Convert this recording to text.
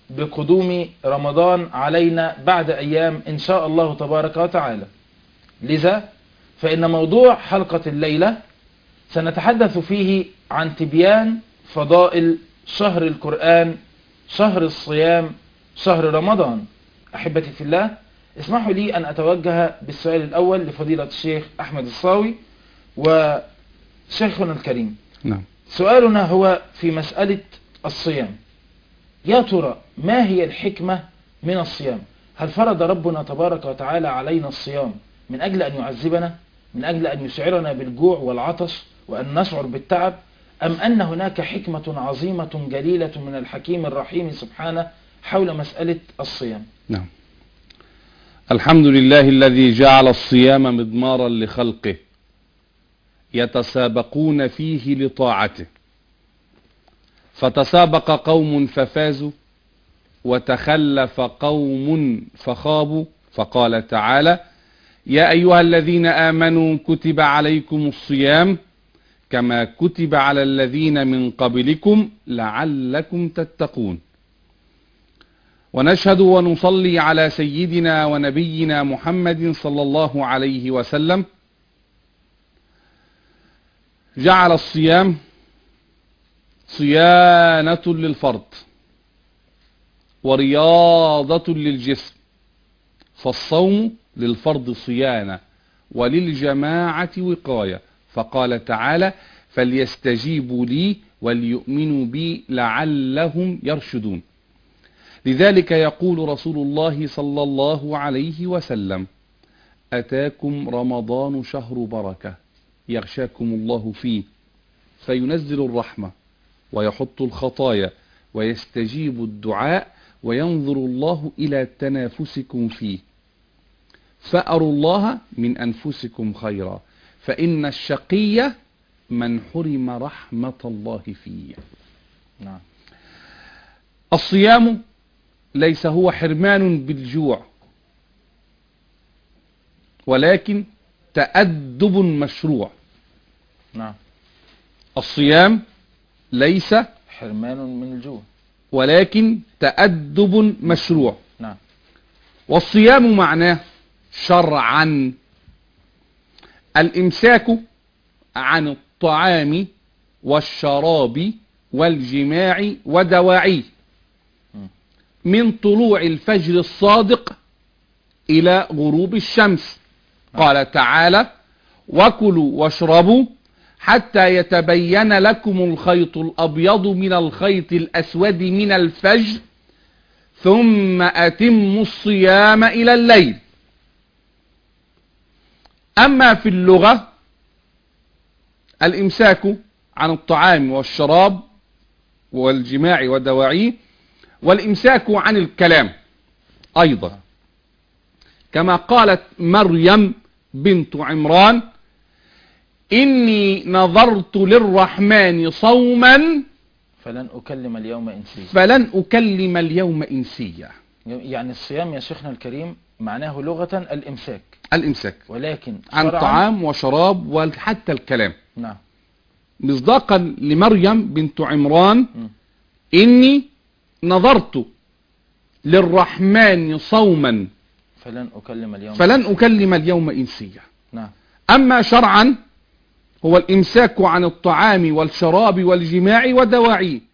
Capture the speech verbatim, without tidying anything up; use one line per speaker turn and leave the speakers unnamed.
بقدوم رمضان علينا بعد أيام إن شاء الله تبارك وتعالى. لذا فإن موضوع حلقة الليلة سنتحدث فيه عن تبيان فضائل شهر القرآن، شهر الصيام، شهر رمضان. أحبتي في الله، اسمحوا لي أن أتوجه بالسؤال الأول لفضيلة الشيخ أحمد الصاوي وشيخنا الكريم.
نعم.
سؤالنا هو في مسألة الصيام. يا ترى ما هي الحكمة من الصيام؟ هل فرض ربنا تبارك وتعالى علينا الصيام من أجل أن يعذبنا، من أجل أن يشعرنا بالجوع والعطش وأن نشعر بالتعب، أم أن هناك حكمة عظيمة جليلة من الحكيم الرحيم سبحانه حول مسألة الصيام؟
نعم. الحمد لله الذي جعل الصيام مضمارا لخلقه يتسابقون فيه لطاعته، فتسابق قوم ففازوا وتخلف قوم فخابوا، فقال تعالى: يا أيها الذين آمنوا كتب عليكم الصيام كما كتب على الذين من قبلكم لعلكم تتقون. ونشهد ونصلي على سيدنا ونبينا محمد صلى الله عليه وسلم. جعل الصيام صيانة للفرد ورياضة للجسم، فالصوم للفرد صيانة وللجماعة وقاية، فقال تعالى: فليستجيبوا لي وليؤمنوا بي لعلهم يرشدون. لذلك يقول رسول الله صلى الله عليه وسلم: أتاكم رمضان شهر بركة يغشاكم الله فيه، فينزل الرحمة ويحط الخطايا ويستجيب الدعاء وينظر الله إلى تنافسكم فيه، فأروا الله من أنفسكم خيرا، فإن الشقي من حرم رحمة الله فيه.
نعم.
الصيام ليس هو حرمان بالجوع، ولكن تأدب مشروع.
نعم.
الصيام ليس
حرمان من الجوع،
ولكن تأدب مشروع.
نعم.
والصيام معناه شرعا الإمساك عن الطعام والشراب والجماع ودواعيه من طلوع الفجر الصادق إلى غروب الشمس. قال تعالى: وكلوا واشربوا حتى يتبين لكم الخيط الأبيض من الخيط الأسود من الفجر ثم أتموا الصيام إلى الليل. أما في اللغة الإمساك عن الطعام والشراب والجماع ودواعيه، والإمساك عن الكلام أيضا، كما قالت مريم بنت عمران: إني نظرت للرحمن صوما
فلن أكلم اليوم إنسيا
فلن أكلم اليوم إنسيا.
يعني الصيام يا شيخنا الكريم معناه لغة الإمساك
الإمساك
ولكن
عن طعام وشراب وحتى الكلام.
نعم.
مصداقا لمريم بنت عمران: م. إني نظرت للرحمن صوما
فلن أكلم اليوم
فلن أكلم اليوم إنسيا.
نعم.
أما شرعا هو الإمساك عن الطعام والشراب والجماع ودواعيه،